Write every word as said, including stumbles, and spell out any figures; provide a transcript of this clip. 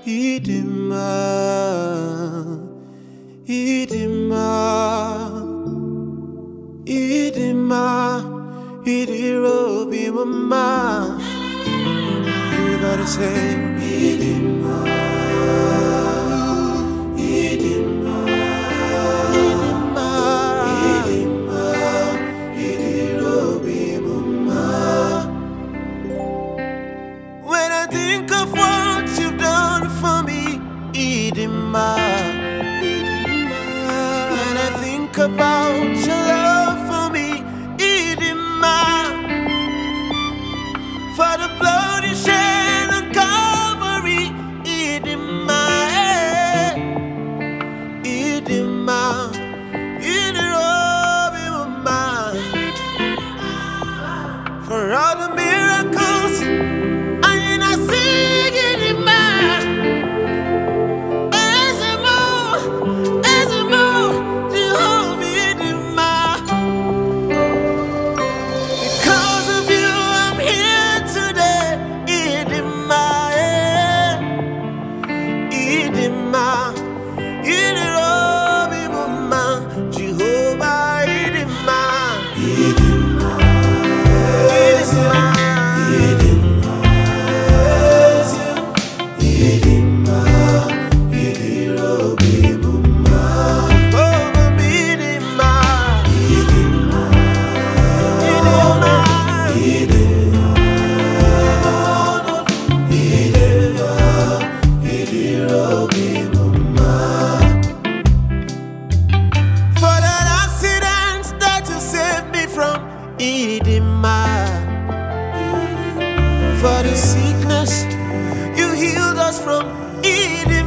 Idima, Idima, Idima, Idirobi mama. Everybody say Idima, Idima, Idima, Idima, Idirobi mama. When I think of what you've done for me, Idima, Idima. When I think about your love for me, Idima. For the blood you shed on Calvary, Idima, Idima, Idirobi mama. For all the miracles I sing Idima. As I move, as I move, Jehovah Idima. Because of you I'm here today, Idima, Idima, Idirobi mama, Jehovah Idima, Idima, Idima. Idima, for the sickness you healed us from, Idima.